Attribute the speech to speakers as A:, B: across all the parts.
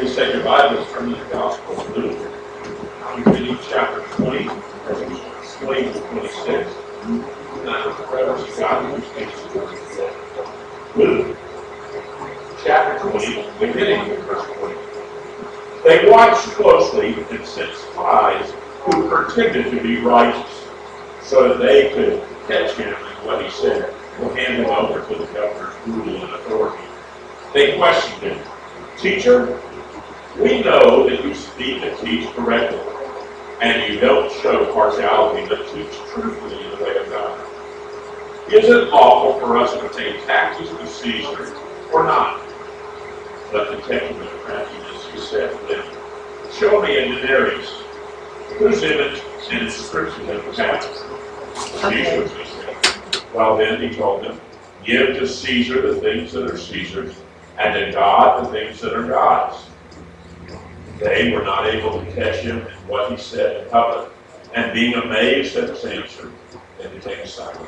A: Please take your Bibles, turn to the Gospel of Luke. I'm reading chapter 20, verses 20 to 26. Reverence God, Luke, chapter 20, beginning with verse 20. They watched closely and sent spies who pretended to be righteous, so that they could catch him in what he said or hand him over to the governor's rule and authority. They questioned him, "Teacher, we know that you speak and teach correctly, and you don't show partiality, but teach truthfully in the way of God. Is it lawful for us to pay taxes to Caesar or not?" But detecting their craftiness, he said to them, "Show me a denarius. Whose image and inscription does it have?" Caesar's, he said. Well then, he told them, "Give to Caesar the things that are Caesar's, and to God the things that are God's." They were not able to catch him in what he said in public, and being amazed at his answer, they became silent.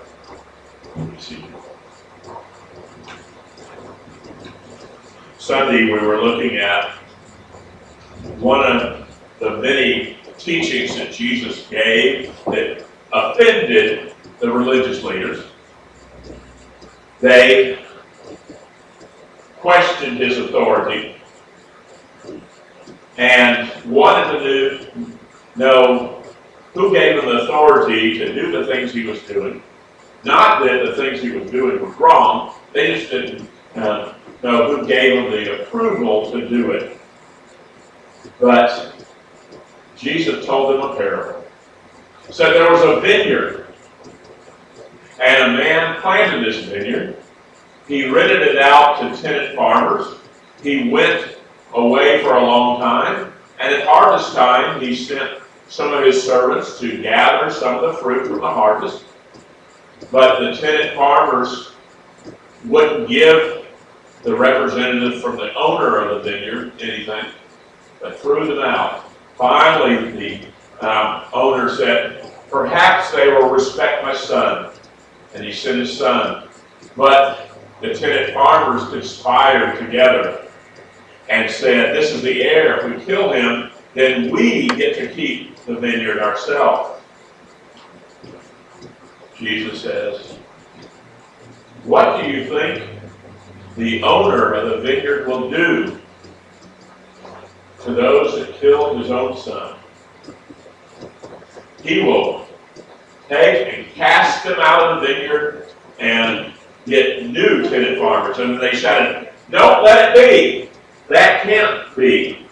A: Sunday, we were looking at one of the many teachings that Jesus gave that offended the religious leaders. They questioned his authority and wanted to know who gave him the authority to do the things he was doing. Not that the things he was doing were wrong, they just didn't know who gave him the approval to do it. But Jesus told them a parable. So there was a vineyard, and a man planted this vineyard. He rented it out to tenant farmers. He went away for a long time, and at harvest time, he sent some of his servants to gather some of the fruit from the harvest. But the tenant farmers wouldn't give the representative from the owner of the vineyard anything, but threw them out. Finally, the owner said, "Perhaps they will respect my son." And he sent his son. But the tenant farmers conspired together and said, "This is the heir. If we kill him, then we get to keep the vineyard ourselves." Jesus says, "What do you think the owner of the vineyard will do to those that killed his own son? He will take and cast them out of the vineyard and get new tenant farmers." And they shouted, "Don't let it be. That can't be."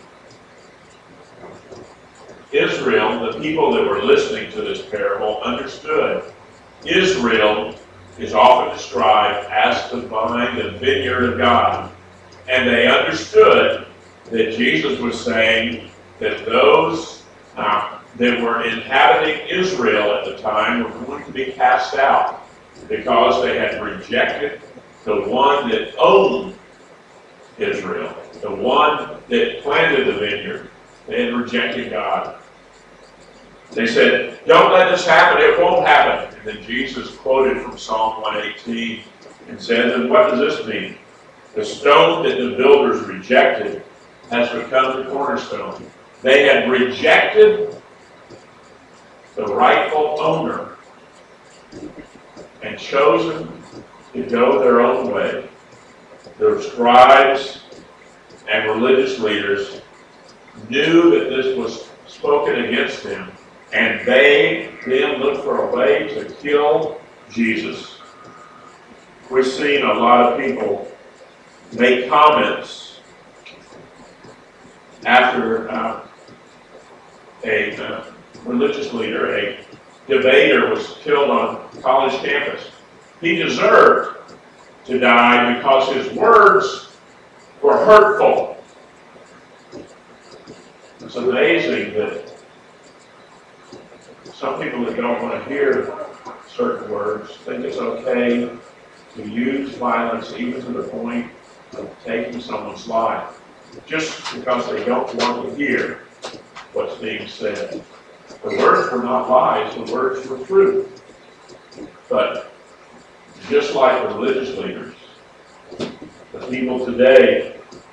A: Israel, the people that were listening to this parable, understood. Israel is often described as the vine, the vineyard of God. And they understood that Jesus was saying that those that were inhabiting Israel at the time were going to be cast out because they had rejected the one that owned Israel, the one that planted the vineyard. They had rejected God. They said, "Don't let this happen, it won't happen." And then Jesus quoted from Psalm 118 and said, "And what does this mean? The stone that the builders rejected has become the cornerstone." They had rejected the rightful owner and chosen to go their own way. The scribes and religious leaders knew that this was spoken against him, and they then looked for a way to kill Jesus. We've seen a lot of people make comments after a religious leader, a debater, was killed on college campus. He deserved to die because his words were hurtful. It's amazing that some people that don't want to hear certain words think it's okay to use violence even to the point of taking someone's life just because they don't want to hear what's being said. The words were not lies, the words were truth. But just like the religious leaders, the people today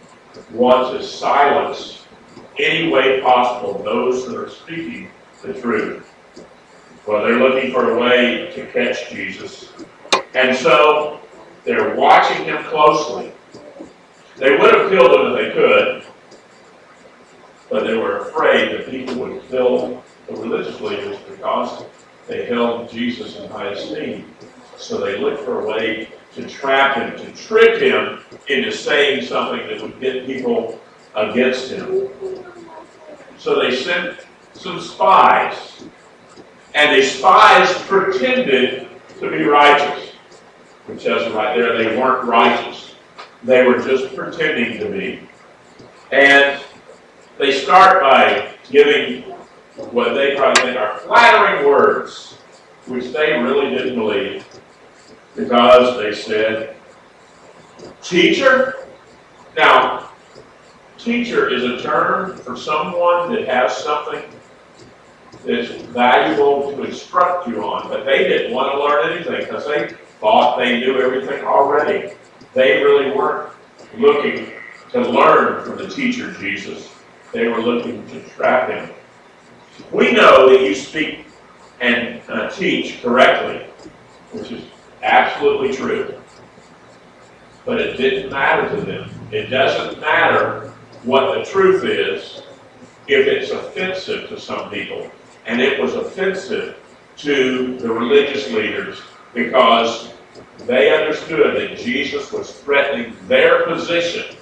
A: want to silence any way possible those that are speaking the truth. Well, they're looking for a way to catch Jesus. And so they're watching him closely. They would have killed him if they could, but they were afraid that people would kill the religious leaders because they held Jesus in high esteem. So they looked for a way to trap him, to trick him into saying something that would get people against him. So they sent some spies, and the spies pretended to be righteous, which says right there they weren't righteous. They were just pretending to be. And they start by giving what they probably think are flattering words, which they really didn't believe, because they said, "Teacher." Now, teacher is a term for someone that has something that's valuable to instruct you on, but they didn't want to learn anything because they thought they knew everything already. They really weren't looking to learn from the teacher, Jesus. They were looking to trap him. We know that you speak and teach correctly, which is absolutely true. But it didn't matter to them. It doesn't matter what the truth is if it's offensive to some people. And it was offensive to the religious leaders because they understood that Jesus was threatening their position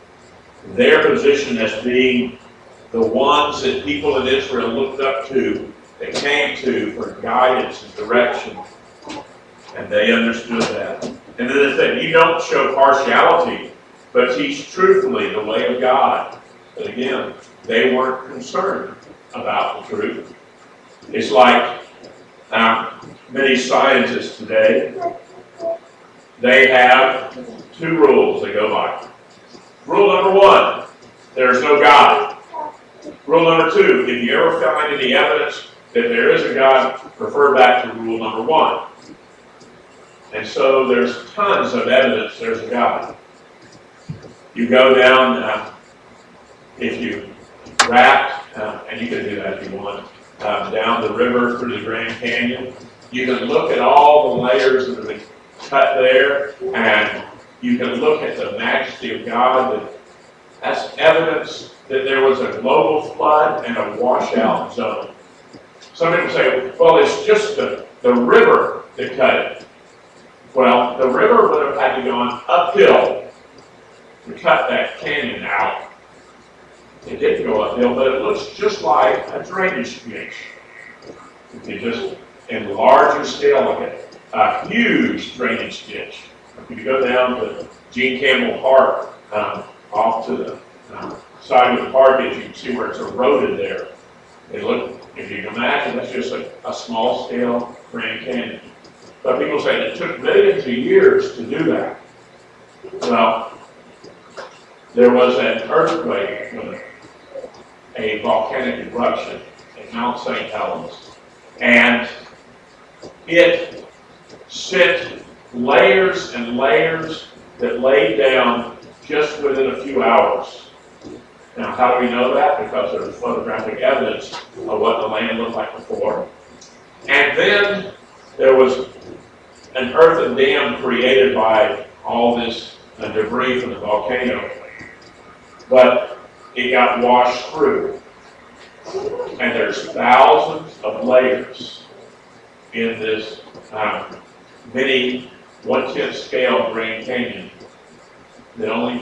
A: as being the ones that people in Israel looked up to, that came to for guidance and direction. And they understood that. And then they said, you don't show partiality, but teach truthfully the way of God. But again, they weren't concerned about the truth. It's like many scientists today, they have two rules they go by. Rule number one, there's no God. Rule number two, if you ever find any evidence that there is a God, refer back to rule number one. And so there's tons of evidence there's a God. You go down, if you raft, and you can do that if you want, down the river through the Grand Canyon, you can look at all the layers that have been cut there, and you can look at the majesty of God. That's evidence that there was a global flood and a washout zone. Some people say, well, it's just the river that cut it. Well, the river would have had to go uphill to cut that canyon out. It didn't go uphill, but it looks just like a drainage ditch. If you just enlarge your scale of it, a huge drainage ditch. If you go down to Gene Campbell Park, off to the side of the park, as you can see where it's eroded there. If you can imagine, that's just a small scale Grand Canyon. But people say it took millions of years to do that. Well, there was an earthquake, a volcanic eruption at Mount St. Helens, and it sent layers and layers that laid down just within a few hours. Now, how do we know that? Because there's photographic evidence of what the land looked like before. And then there was an earthen dam created by all this debris from the volcano, but it got washed through. And there's thousands of layers in this mini 1/10 scale Grand Canyon that only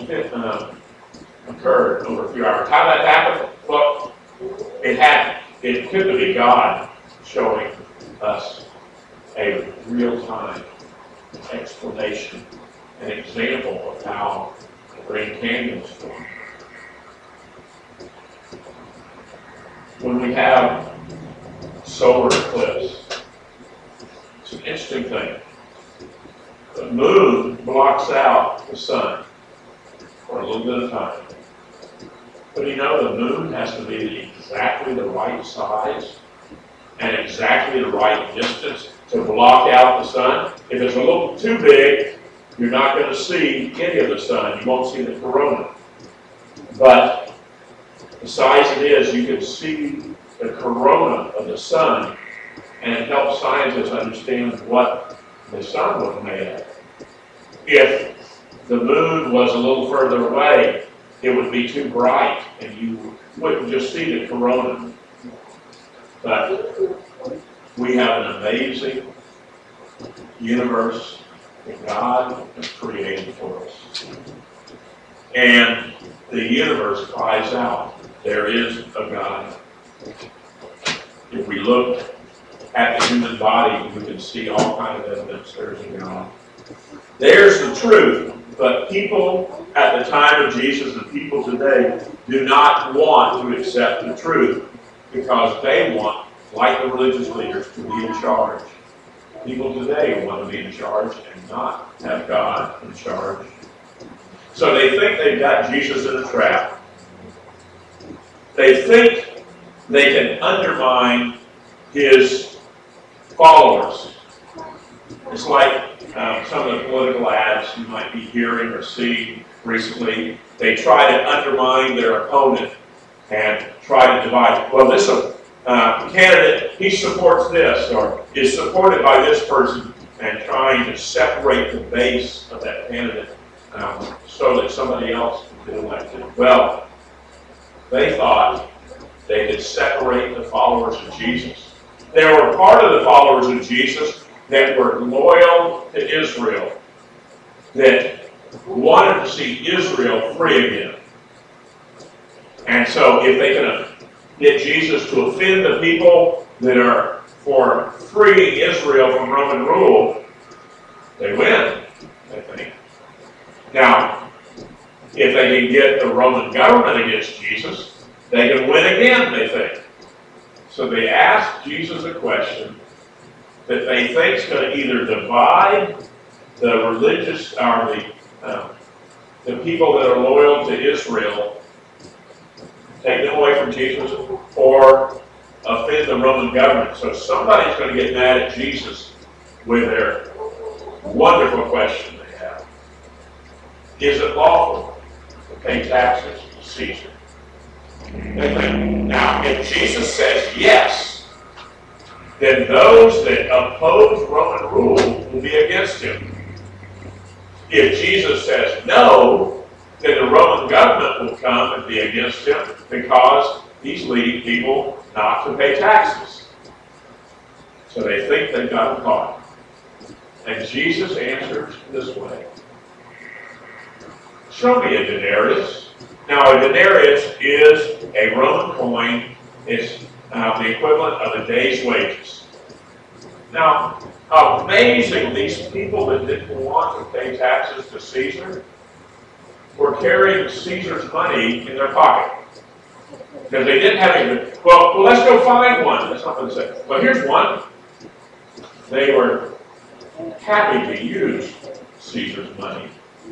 A: occurred over a few hours. How did that happen? Well, it could be God showing us a real-time explanation, an example of how the Grand Canyon was formed. When we have solar eclipse, it's an interesting thing. The moon blocks out the sun for a little bit of time. But you know, the moon has to be exactly the right size and exactly the right distance to block out the sun. If it's a little too big, you're not going to see any of the sun. You won't see the corona. But besides it is, you can see the corona of the sun, and it helps scientists understand what the sun was made of. If the moon was a little further away, it would be too bright, and you wouldn't just see the corona. But we have an amazing universe that God has created for us. And the universe cries out, there is a God. If we look at the human body, we can see all kinds of evidence there's a God. There's the truth, but people at the time of Jesus and people today do not want to accept the truth because they want, like the religious leaders, to be in charge. People today want to be in charge and not have God in charge. So they think they've got Jesus in a trap. They think they can undermine his followers. It's like some of the political ads you might be hearing or seeing recently. They try to undermine their opponent and try to divide. Well, this candidate, he supports this or is supported by this person, and trying to separate the base of that candidate so that somebody else can be elected. Well, they thought they could separate the followers of Jesus. There were part of the followers of Jesus that were loyal to Israel, that wanted to see Israel free again. And so if they can get Jesus to offend the people that are for freeing Israel from Roman rule, they win, I think. Now, if they can get the Roman government against Jesus, they can win again, they think. So they ask Jesus a question that they think is going to either divide the religious, or the people that are loyal to Israel, take them away from Jesus, or offend the Roman government. So somebody's going to get mad at Jesus with their wonderful question they have. Is it lawful to pay taxes to Caesar? Now, if Jesus says yes, then those that oppose Roman rule will be against him. If Jesus says no, then the Roman government will come and be against him because he's leading people not to pay taxes. So they think they've got him caught. And Jesus answers this way. Show me a denarius. Now, a denarius is a Roman coin. It's the equivalent of a day's wages. Now, amazing, these people that didn't want to pay taxes to Caesar were carrying Caesar's money in their pocket. Because they didn't have any. Well, let's go find one. That's not what they said. Well, here's one. They were happy to use Caesar's money.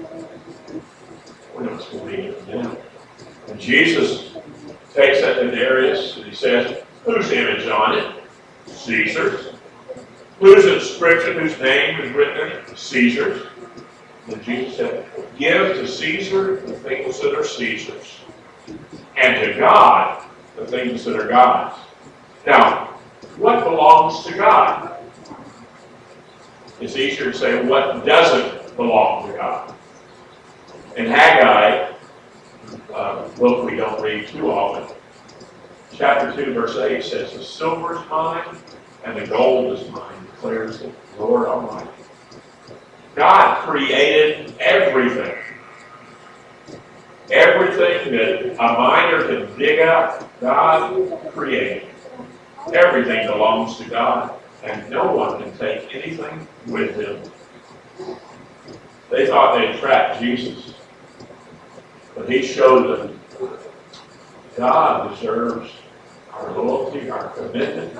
A: We don't believe it. And Jesus takes that denarius and he says, whose image on it? Caesar's. Whose inscription, whose name is written in it? Caesar's. And Jesus said, give to Caesar the things that are Caesar's, and to God the things that are God's. Now, what belongs to God? It's easier to say what doesn't belong to God. In Haggai, book we don't read too often, chapter 2, verse 8 says, the silver is mine and the gold is mine, declares the Lord Almighty. God created everything. Everything that a miner can dig up, God created. Everything belongs to God, and no one can take anything with him. They thought they'd trapped Jesus, but he showed them God deserves our loyalty, our commitment.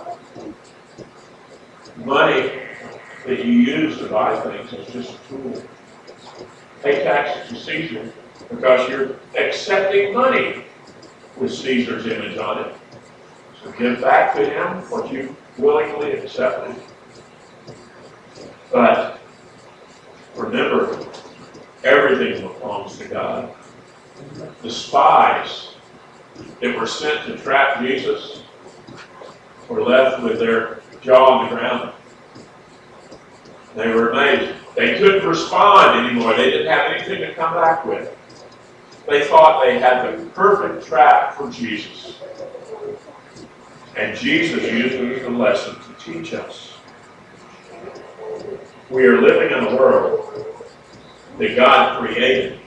A: Money that you use to buy things is just a tool. Pay taxes to Caesar because you're accepting money with Caesar's image on it. So give back to him what you willingly accepted. But remember, everything belongs to God. The spies that were sent to trap Jesus were left with their jaw on the ground. They were amazed. They couldn't respond anymore. They didn't have anything to come back with. They thought they had the perfect trap for Jesus. And Jesus used it as a lesson to teach us. We are living in a world that God created.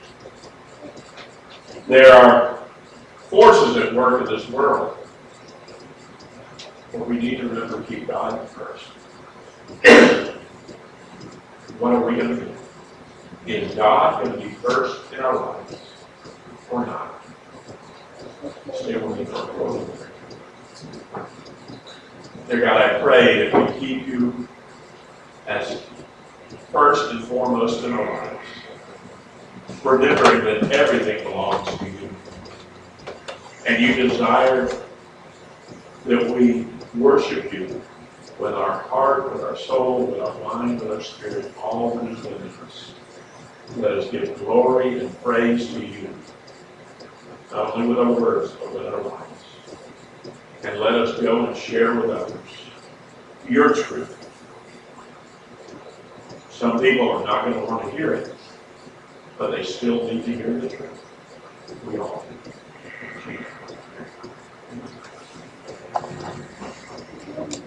A: There are forces at work in this world. But we need to remember to keep God first. What are we going to do? Is God going to be first in our lives or not? Stay with me for a moment. Dear God, I pray that we keep you as first and foremost in our lives, remembering that everything belongs to you. And you desire that we worship you with our heart, with our soul, with our mind, with our spirit, all that is within us. Let us give glory and praise to you, not only with our words, but with our lives. And let us go and share with others your truth. Some people are not going to want to hear it, but they still need to hear the truth. We all do.